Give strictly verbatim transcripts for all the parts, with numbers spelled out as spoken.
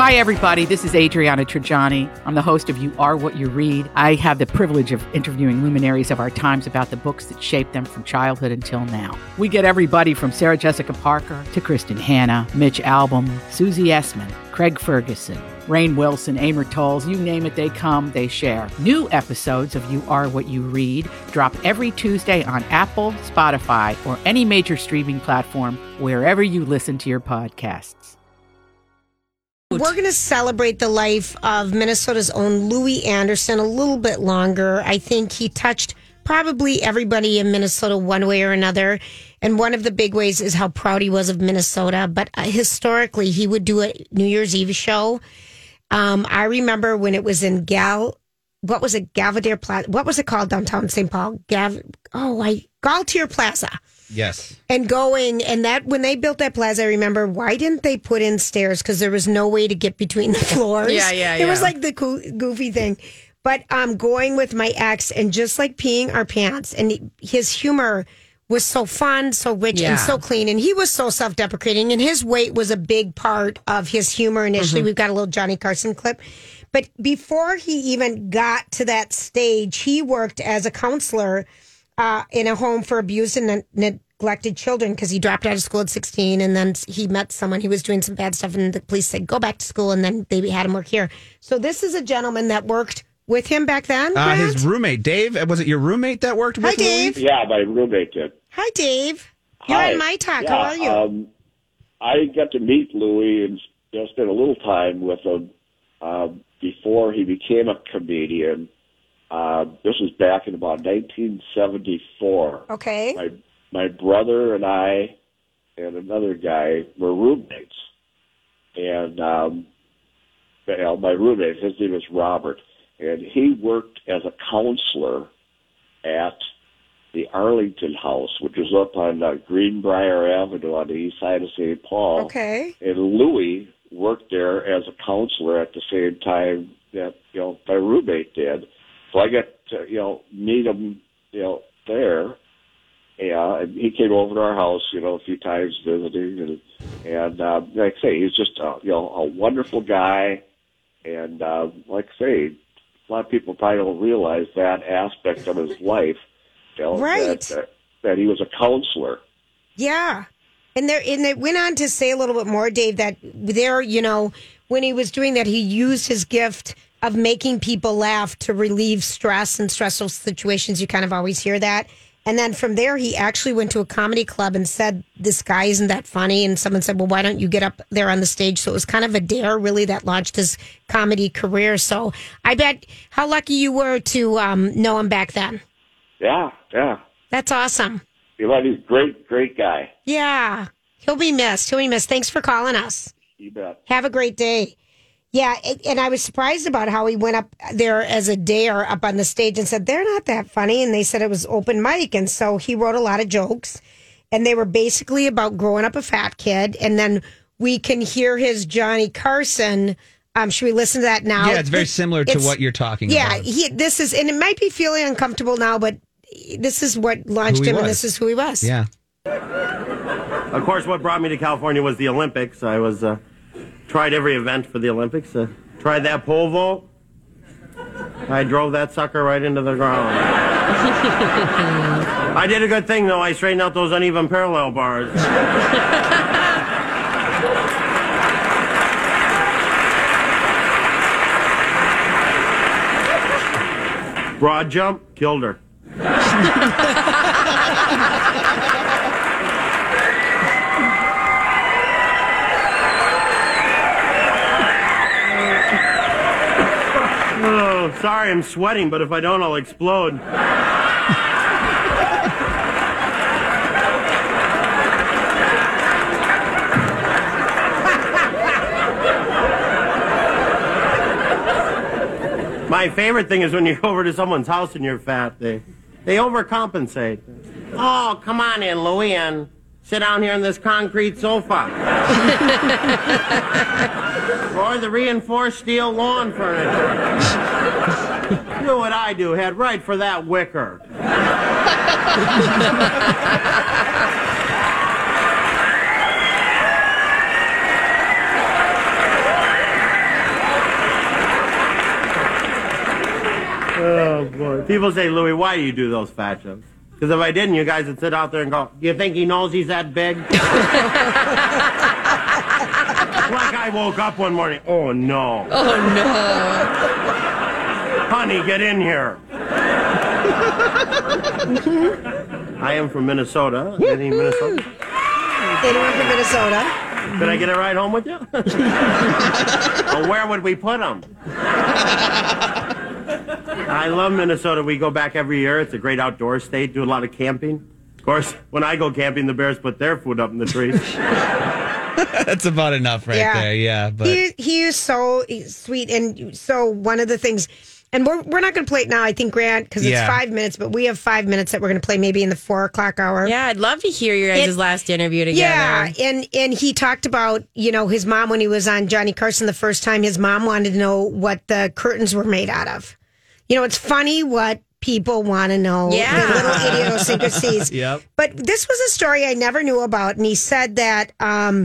Hi, everybody. This is Adriana Trajani. I'm the host of You Are What You Read. I have the privilege of interviewing luminaries of our times about the books that shaped them from childhood until now. We get everybody from Sarah Jessica Parker to Kristen Hanna, Mitch Albom, Susie Essman, Craig Ferguson, Rainn Wilson, Amor Tolls, you name it, they come, they share. New episodes of You Are What You Read drop every Tuesday on Apple, Spotify, or any major streaming platform wherever you listen to your podcasts. We're going to celebrate the life of Minnesota's own Louie Anderson a little bit longer. I think he touched probably everybody in Minnesota one way or another. And one of the big ways is how proud he was of Minnesota. But uh, historically, he would do a New Year's Eve show. Um, I remember when it was in Gal, what was it, Galvedere Plaza? What was it called downtown Saint Paul? Gav, oh, I Galtier Plaza. Yes. And going, and that, when they built that plaza, I remember, why didn't they put in stairs? Because there was no way to get between the floors. Yeah, yeah, It yeah. was like the coo- goofy thing. But um, going with my ex and just like peeing our pants, and his humor was so fun, so rich, Yeah. and so clean. And he was so self-deprecating, and his weight was a big part of his humor initially. Mm-hmm. We've got a little Johnny Carson clip. But before he even got to that stage, he worked as a counselor uh, in a home for abused and ne- neglected children because he dropped out of school at sixteen, and then he met someone. He was doing some bad stuff, and the police said, go back to school, and then they had him work here. So this is a gentleman that worked with him back then, Uh, Grant? his roommate, Dave. Was it your roommate that worked with Hi, Dave. Louie? Yeah, my roommate did. Hi, Dave. You're Hi. on My Talk. Yeah, How are you? Um, I got to meet Louie and you know, spent a little time with him uh, before he became a comedian. Uh, this was back in about nineteen seventy-four. Okay. My my brother and I and another guy were roommates, and um, you know, my roommate, his name is Robert, and he worked as a counselor at the Arlington House, which is up on uh, Greenbrier Avenue on the east side of Saint Paul. Okay. And Louie worked there as a counselor at the same time that, you know, my roommate did. So I got to, you know, meet him, you know, there. Yeah, and he came over to our house, you know, a few times visiting. And, and uh, like I say, he's just, a, you know, a wonderful guy. And uh, like I say, a lot of people probably don't realize that aspect of his life. You know, Right. That, that, that he was a counselor. Yeah. And there, and it went on to say a little bit more, Dave, that there, you know, when he was doing that, he used his gift of making people laugh to relieve stress and stressful situations. You kind of always hear that. And then from there, he actually went to a comedy club and said, this guy isn't that funny. And someone said, well, why don't you get up there on the stage? So it was kind of a dare, really, that launched his comedy career. So I bet how lucky you were to um, know him back then. Yeah, yeah. That's awesome. You know, he's a great, great guy. Yeah. He'll be missed. He'll be missed. Thanks for calling us. You bet. Have a great day. Yeah, it- and I was surprised about how he went up there as a dare up on the stage and said, they're not that funny. And they said it was open mic. And so he wrote a lot of jokes. And they were basically about growing up a fat kid. And then we can hear his Johnny Carson. Um, should we listen to that now? Yeah, it's very It- similar to it's- what you're talking Yeah, about. he, this is, and it might be feeling uncomfortable now, but this is what launched Who he him, and was. this is who he was. Yeah. Of course, what brought me to California was the Olympics. I was uh, tried every event for the Olympics. Uh, tried that pole vault. I drove that sucker right into the ground. I did a good thing, though. I straightened out those uneven parallel bars. Broad jump, killed her. Oh, sorry, I'm sweating, but if I don't, I'll explode. My favorite thing is when you go over to someone's house and you're fat. They, they overcompensate. Oh, come on in, Louie, and sit down here on this concrete sofa. Or the reinforced steel lawn furniture. Do what I do, head right for that wicker. People say, Louis, why do you do those fat jokes? Because if I didn't, you guys would sit out there and go, do you think he knows he's that big? Like I woke up one morning, oh no. Oh no. Honey, get in here. I am from Minnesota. Any Minnesota? Anyone from Minnesota? Could I get a ride home with you? Well, where would we put them? I love Minnesota. We go back every year. It's a great outdoor state. Do a lot of camping. Of course, when I go camping, the bears put their food up in the trees. That's about enough right Yeah. there. Yeah, but He, he is so sweet. And so one of the things, and we're, we're not going to play it now, I think, Grant, because it's Yeah. five minutes, but we have five minutes that we're going to play maybe in the four o'clock hour. Yeah, I'd love to hear your guys' It- last interview together. Yeah, and and he talked about, you know, his mom when he was on Johnny Carson the first time. His mom wanted to know what the curtains were made out of. You know, it's funny what people want to know. Yeah. The little idiosyncrasies. Yep. But this was a story I never knew about, and he said that um,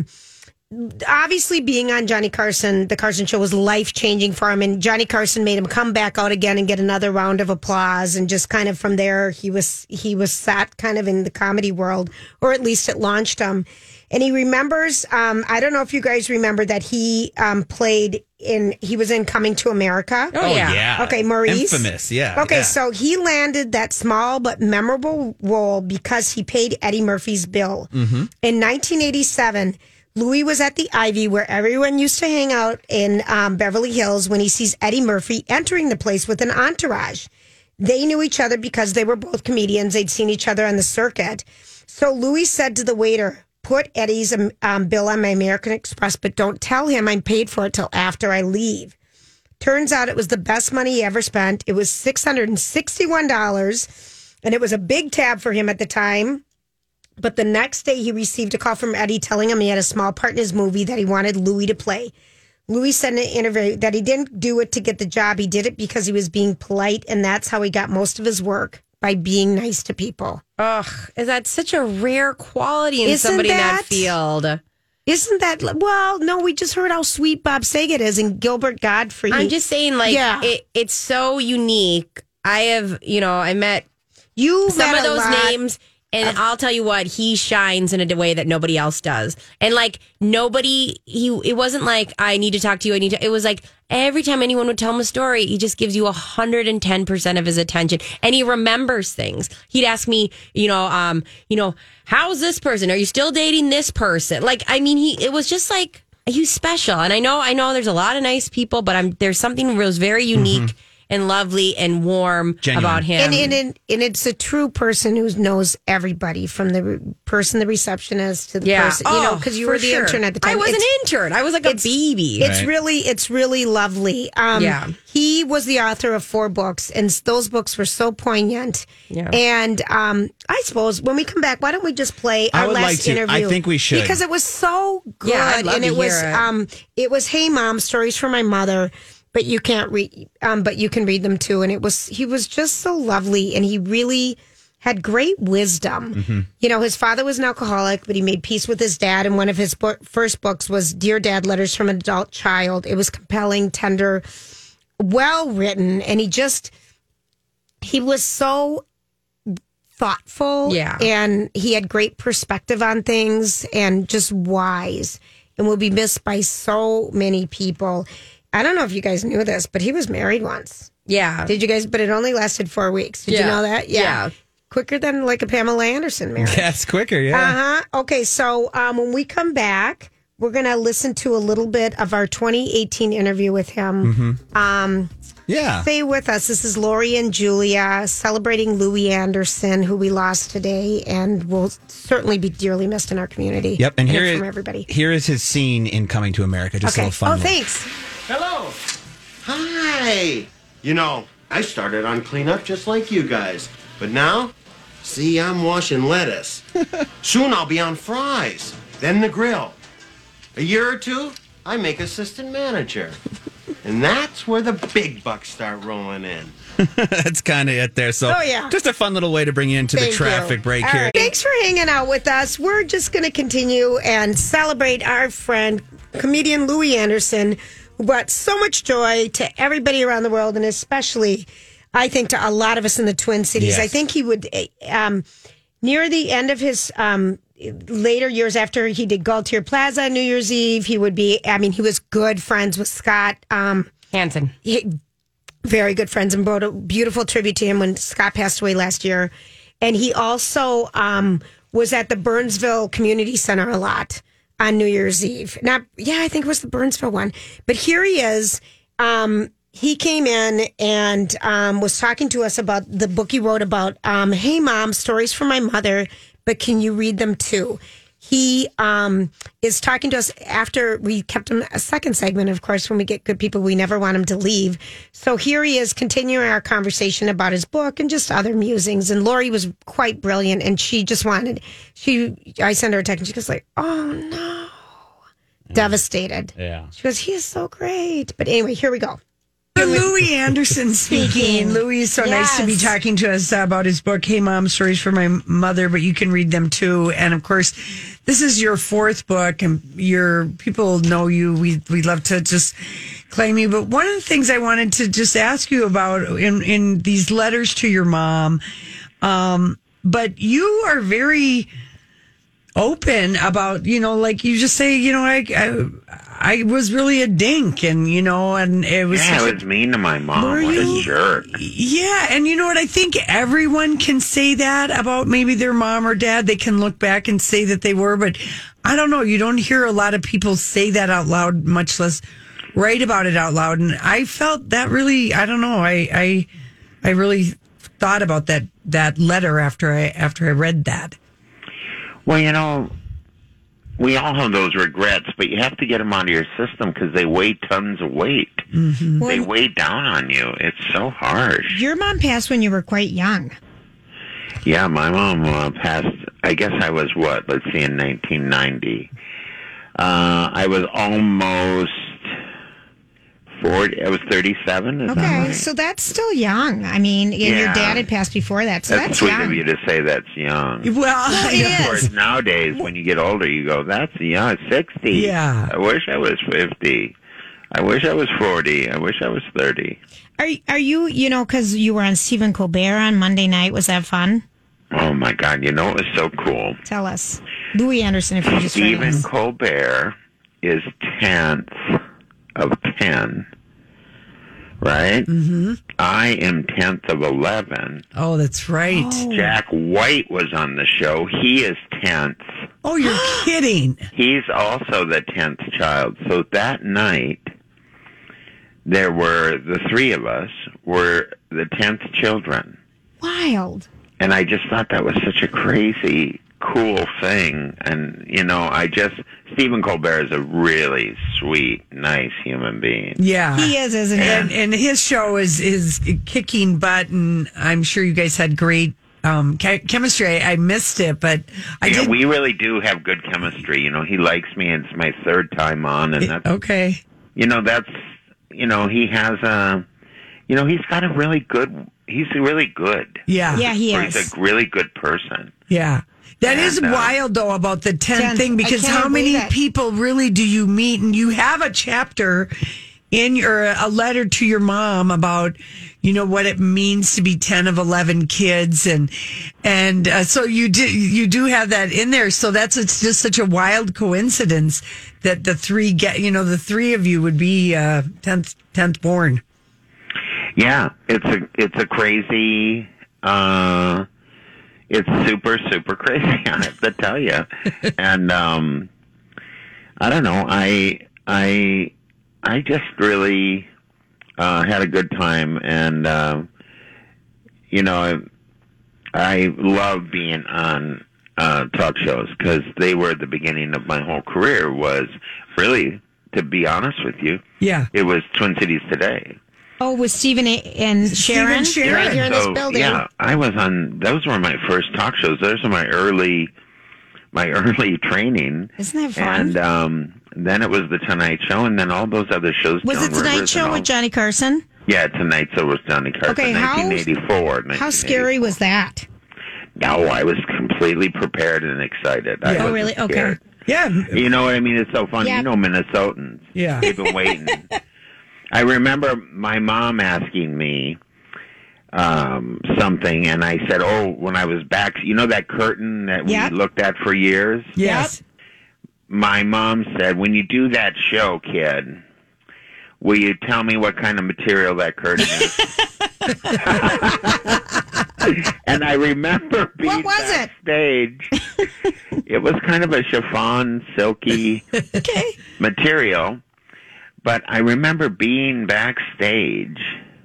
obviously being on Johnny Carson, the Carson Show was life changing for him, and Johnny Carson made him come back out again and get another round of applause, and just kind of from there he was he was set kind of in the comedy world, or at least it launched him. And he remembers, um, I don't know if you guys remember that he um, played in, he was in Coming to America. Oh, yeah. yeah. Okay, Maurice. Infamous, yeah. Okay, yeah. so he landed that small but memorable role because he paid Eddie Murphy's bill. Mm-hmm. In nineteen eighty-seven, Louis was at the Ivy where everyone used to hang out in um, Beverly Hills when he sees Eddie Murphy entering the place with an entourage. They knew each other because they were both comedians. They'd seen each other on the circuit. So Louis said to the waiter, put Eddie's um, um, bill on my American Express, but don't tell him I'm paid for it till after I leave. Turns out it was the best money he ever spent. It was six hundred sixty-one dollars, and it was a big tab for him at the time. But the next day, he received a call from Eddie telling him he had a small part in his movie that he wanted Louis to play. Louis said in an interview that he didn't do it to get the job. He did it because he was being polite, and that's how he got most of his work, by being nice to people. Ugh, is that such a rare quality in Isn't somebody in that that- field? Isn't that, well, no, we just heard how sweet Bob Saget is and Gilbert Godfrey. I'm just saying, like, Yeah. it, it's so unique. I have, you know, I met you some met of a those lot names, and I'll tell you what, he shines in a way that nobody else does. And like nobody, he it wasn't like I need to talk to you. I need to. It was like every time anyone would tell him a story, he just gives you a hundred and ten percent of his attention, and he remembers things. He'd ask me, you know, um, you know, how's this person? Are you still dating this person? Like, I mean, he it was just like he was special. And I know, I know, there's a lot of nice people, but I'm there's something that was very unique. Mm-hmm. And lovely and warm Genuine. about him. And, and, and, and it's a true person who knows everybody, from the re- person, the receptionist, to the yeah. person, you know, Oh, because you for were the sure. intern at the time. I was It's- an intern. I was like a it's- baby. It's Right. really, it's really lovely. Um, Yeah. He was the author of four books, and s- those books were so poignant. Yeah. And um, I suppose when we come back, why don't we just play I our would last like to. interview? I think we should. Because it was so good. Yeah, I'd love and to it was hear it. um it was Hey Mom, Stories from My Mother. But you can't read, um, but you can read them too. And it was, he was just so lovely, and he really had great wisdom. Mm-hmm. You know, his father was an alcoholic, but he made peace with his dad. And one of his bo- first books was Dear Dad, Letters from an Adult Child. It was compelling, tender, well written. And he just, he was so thoughtful. Yeah. And he had great perspective on things, and just wise, and will be missed by so many people. I don't know if you guys knew this, but he was married once. yeah. Did you guys? But it only lasted four weeks. Did you Yeah. know that? Yeah. Quicker than like a Pamela Anderson marriage. That's quicker, yeah. Uh huh. Okay, so um, when we come back, we're going to listen to a little bit of our twenty eighteen interview with him. Mm-hmm. Um, Yeah. stay with us. This is Lori and Julia celebrating Louis Anderson, who we lost today, and will certainly be dearly missed in our community. Yep. And Hear here from is, everybody. here is his scene in Coming to America. Just a Okay. little fun. Oh, little- thanks. Hello. Hi. You know, I started on cleanup just like you guys. But now, see, I'm washing lettuce. Soon I'll be on fries. Then the grill. A year or two, I make assistant manager. And that's where the big bucks start rolling in. That's kind of it there. So, Oh, yeah. just a fun little way to bring you into Thank the traffic you. break All here. right. Thanks for hanging out with us. We're just going to continue and celebrate our friend, comedian Louis Anderson, who brought so much joy to everybody around the world, and especially I think, to a lot of us in the Twin Cities. Yes. I think he would, um, near the end of his um, later years after he did Gaultier Plaza, New Year's Eve, he would be, I mean, he was good friends with Scott um, Hansen. He, very good friends, and wrote a beautiful tribute to him when Scott passed away last year. And he also um, was at the Burnsville Community Center a lot on New Year's Eve. Not, yeah, I think it was the Burnsville one. But here he is. Um, he came in and um, was talking to us about the book he wrote about, um, hey, Mom, stories from my mother, but can you read them too? He um, is talking to us after we kept him a second segment. Of course, when we get good people, we never want him to leave. So here he is continuing our conversation about his book and just other musings. And Lori was quite brilliant. And she just wanted, she, I sent her a text and she goes like, oh no, yeah. Devastated. Yeah. She goes, he is so great. But anyway, here we go. Louis Anderson speaking. Louis is so Yes. nice to be talking to us about his book, Hey Mom, Stories for My Mother, but you can read them too. And of course, this is your fourth book, and your people know you. We we love to just claim you. But one of the things I wanted to just ask you about in, in these letters to your mom, um, but you are very open about, you know, like you just say, you know, I, I, I was really a dink, and, you know, and it was. Yeah, such I a- was mean to my mom. Were What you? a jerk. Yeah, and you know what? I think everyone can say that about maybe their mom or dad. They can look back and say that they were, but I don't know. You don't hear a lot of people say that out loud, much less write about it out loud. And I felt that really, I don't know. I I, I really thought about that that letter after I after I read that. Well, you know, we all have those regrets, but you have to get them out of your system because they weigh tons of weight. Mm-hmm. They weigh down on you. It's so harsh. Your mom passed when you were quite young. Yeah, my mom uh, passed, I guess I was what? Let's see, in nineteen ninety. Uh, I was almost forty. I was thirty-seven. Is that Okay, right? so that's still young. I mean, and your Yeah. dad had passed before that, so That's, that's, sweet young. of you to say that's young. Well, it yeah. Of course, nowadays, when you get older, you go, that's young, sixty. Yeah. I wish I was fifty. I wish I was forty. I wish I was thirty. Are are you, you know, because you were on Stephen Colbert on Monday night? Was that fun? Oh, my God. You know, it was so cool. Tell us, Louis Anderson, if you just joined Stephen us. Colbert is tenth of ten, right? Mm-hmm. I am tenth of eleven. Oh, that's right. Jack White was on the show. He is tenth. Oh, you're kidding. He's also the tenth child. So that night, there were, the three of us were the tenth children. Wild. And I just thought that was such a crazy, cool thing. And, you know, I just, Stephen Colbert is a really sweet, nice human being. Yeah. He is, isn't he? And, and his show is, is kicking butt, and I'm sure you guys had great um, che- chemistry. I, I missed it, but I yeah, did. we really do have good chemistry. You know, he likes me. It's my third time on, and that's, okay. you know, that's, you know, he has a, you know, he's got a really good, he's really good. Yeah. Yeah, he Or is. he's a really good person. Yeah. That is And, uh, wild, though, about the tenth Tenth. thing, I because cannot how many believe it. people really do you meet? And you have a chapter in your, a letter to your mom about, you know, what it means to be ten of eleven kids. And, and uh, so you do, you do have that in there. So that's, it's just such a wild coincidence that the three get, you know, the three of you would be uh, tenth, tenth born. Yeah, it's a it's a crazy, uh, it's super super crazy. I have to tell you, and um, I don't know. I I I just really uh, had a good time, and uh, you know, I I love being on uh, talk shows because they were the beginning of my whole career. Was really, to be honest with you, Yeah. it was Twin Cities Today. Oh, with Stephen a- and Sharon? Sharon. Right here in this So, building. yeah, I was on. Those were my first talk shows. Those are my early, my early training. Isn't that fun? And um, then it was the Tonight Show, and then all those other shows. Was Joan it Tonight Rivers Show and all- with Johnny Carson? Yeah, Tonight Show was Johnny Carson. Okay, how- nineteen eighty-four. How scary was that? No, I was completely prepared and excited. I Yeah. Oh, wasn't really? Okay. scared. Yeah. You know what I mean? It's so funny. Yeah. You know, Minnesotans. Yeah. They've been waiting. I remember my mom asking me, um, something, and I said, "Oh, when I was back, you know that curtain that we Yep. looked at for years." Yes. My mom said, "When you do that show, kid, will you tell me what kind of material that curtain is?" And I remember being What was it? backstage. It was kind of a chiffon, silky Okay. material. But I remember being backstage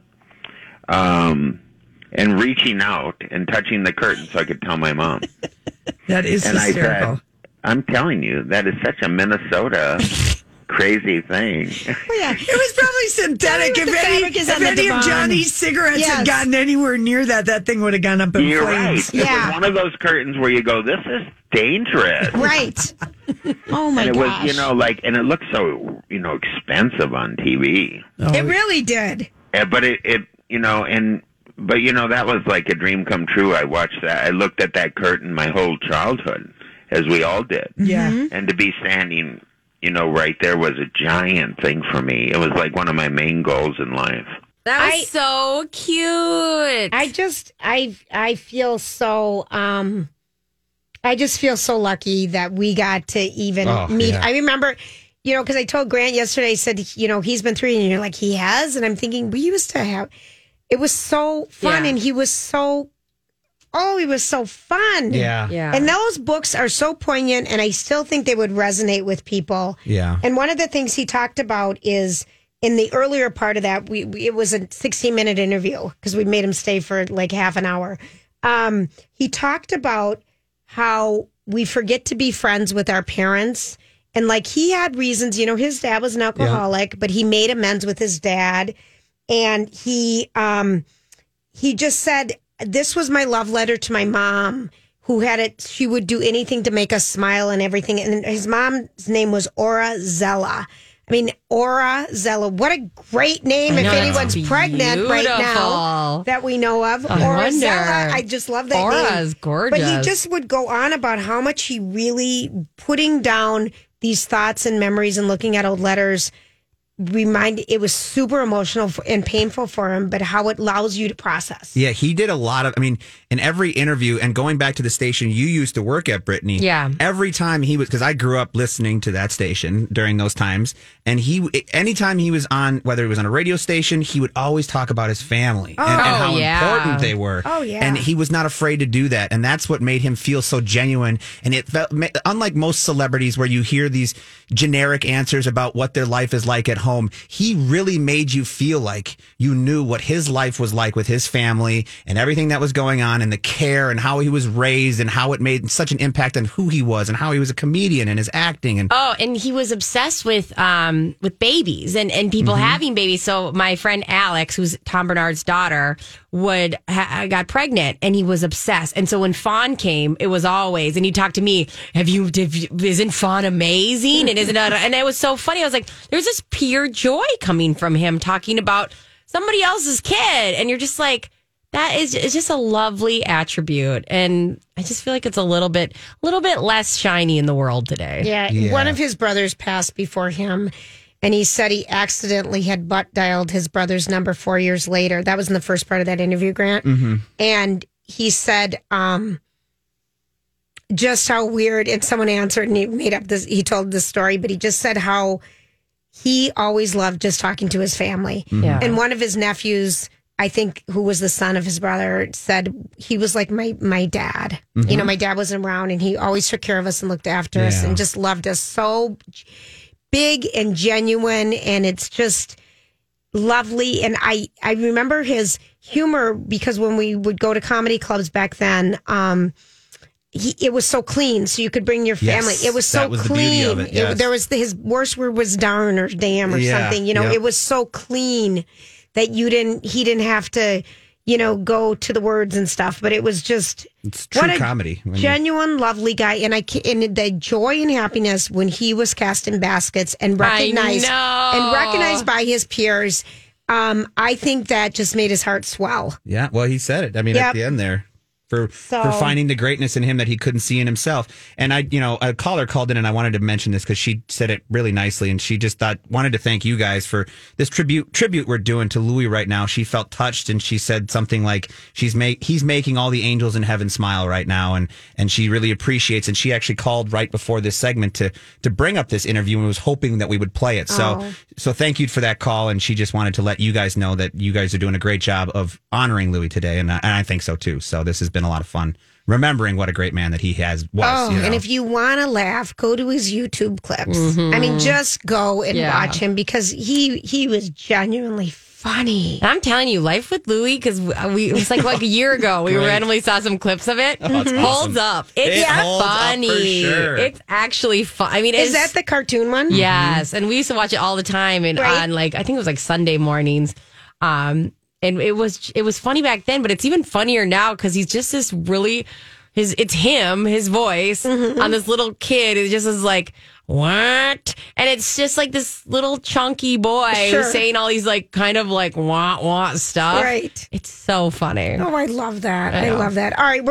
um, and reaching out and touching the curtain so I could tell my mom. That is And I hysterical. said, I'm telling you, that is such a Minnesota crazy thing. Oh, yeah. It was probably synthetic. Tell me If what the any, fabric is if on the any of divan. Johnny's cigarettes Yes. had gotten anywhere near that, that thing would have gone up in You're flames. right. It Yeah. was one of those curtains where you go, this is dangerous. Right. Oh my and it gosh. was, you know, like, and it looked so, you know, expensive on T V. Oh, It really did. Uh, but it, it, you know, and, but, you know, that was like a dream come true. I watched that. I looked at that curtain my whole childhood, as we all did. yeah. Mm-hmm. And to be standing, you know, right there was a giant thing for me. It was like one of my main goals in life. That was I- so cute. I just I I feel so um I just feel so lucky that we got to even Oh, meet. yeah. I remember, you know, because I told Grant yesterday, I said, you know, he's been through, and you're like, he has, and I'm thinking we used to have. It was so fun, Yeah. and he was so. Oh, he was so fun. Yeah. yeah. And those books are so poignant, and I still think they would resonate with people. Yeah. And one of the things he talked about is in the earlier part of that, we, we it was a sixteen minute interview because we made him stay for like half an hour. Um, he talked about how we forget to be friends with our parents. And like he had reasons, you know, his dad was an alcoholic, but he made amends with his dad. And he um, he just said, this was my love letter to my mom, who had it. She would do anything to make us smile and everything. And his mom's name was Aura Zella. I mean, Aura Zella. What a great name I if know, that's anyone's pregnant right now beautiful. that we know of. I Aura wonder. Zella. I just love that Aura name. is gorgeous. But he just would go on about how much he really putting down these thoughts and memories and looking at old letters. Remind it was super emotional f- and painful for him, but how it allows you to process. Yeah, he did a lot of, I mean, in every interview, and going back to the station you used to work at, Brittany. Yeah. Every time he was, because I grew up listening to that station during those times, and he, anytime he was on, whether it was on a radio station, he would always talk about his family and, and how yeah. important they were. Oh, yeah. And he was not afraid to do that. And that's what made him feel so genuine. And it felt, unlike most celebrities where you hear these generic answers about what their life is like at home, he really made you feel like you knew what his life was like with his family and everything that was going on and the care and how he was raised and how it made such an impact on who he was and how he was a comedian and his acting. And Oh, and he was obsessed with um with babies and, and people Mm-hmm. having babies. So my friend Alex, who's Tom Bernard's daughter, would ha- got pregnant, and he was obsessed. And so when Fawn came, it was always, and he talked to me. Have you? Did, you- isn't Fawn amazing? And isn't it? And it was so funny. I was like, there's this pure joy coming from him talking about somebody else's kid, and you're just like, that is it's just a lovely attribute. And I just feel like it's a little bit, a little bit less shiny in the world today. Yeah, Yeah. one of his brothers passed before him, and he said he accidentally had butt dialed his brother's number four years later. That was in the first part of that interview, Grant. Mm-hmm. And he said, um, just how weird. And someone answered, and he made up this. He told this story, but he just said how he always loved just talking to his family. Yeah. And one of his nephews, I think, who was the son of his brother, said he was like my my dad. You know, my dad wasn't around, and he always took care of us and looked after us Yeah. and just loved us so big and genuine. And it's just lovely. And I I remember his humor because when we would go to comedy clubs back then, um, he, it was so clean, so you could bring your family. Yes, it was so that was the clean. beauty of it, yes. there was the, his worst word was darn or damn or Yeah, something. You know, yep. it was so clean that you didn't. He didn't have to, you know, go to the words and stuff. But it was just it's true what a comedy. When you- genuine, lovely guy. And I ca- and the joy and happiness when he was cast in baskets and recognized know. and recognized by his peers. Um, I think that just made his heart swell. yeah, well, he said it. I mean, Yep. at the end there. for So- for finding the greatness in him that he couldn't see in himself. And I, you know, a caller called in, and I wanted to mention this because she said it really nicely, and she just thought wanted to thank you guys for this tribute tribute we're doing to Louis right now. She felt touched, and she said something like she's make he's making all the angels in heaven smile right now, and and she really appreciates. And she actually called right before this segment to to bring up this interview and was hoping that we would play it. So Oh. so thank you for that call, and she just wanted to let you guys know that you guys are doing a great job of honoring Louis today, and I, and I think so too. So this has been a lot of fun remembering what a great man that he has was. Oh, you know? and if you want to laugh, go to his YouTube clips. I mean, just go and Yeah. watch him because he he was genuinely funny. And I'm telling you, Life with Louie, because we it was like like a year ago, we Great. randomly saw some clips of it. Oh, it's Holds awesome. up. It's It holds up for funny. sure. It's actually fun. I mean, Is it's, that the cartoon one? Yes, and we used to watch it all the time, and Right. on like I think it was like Sunday mornings. Um, and it was it was funny back then, but it's even funnier now because he's just this really his it's him his voice on this little kid. It just is like what, and it's just like this little chunky boy Sure. saying all these like kind of like wah wah stuff. Right. It's so funny. Oh, I love that. I I, know. love that. All right.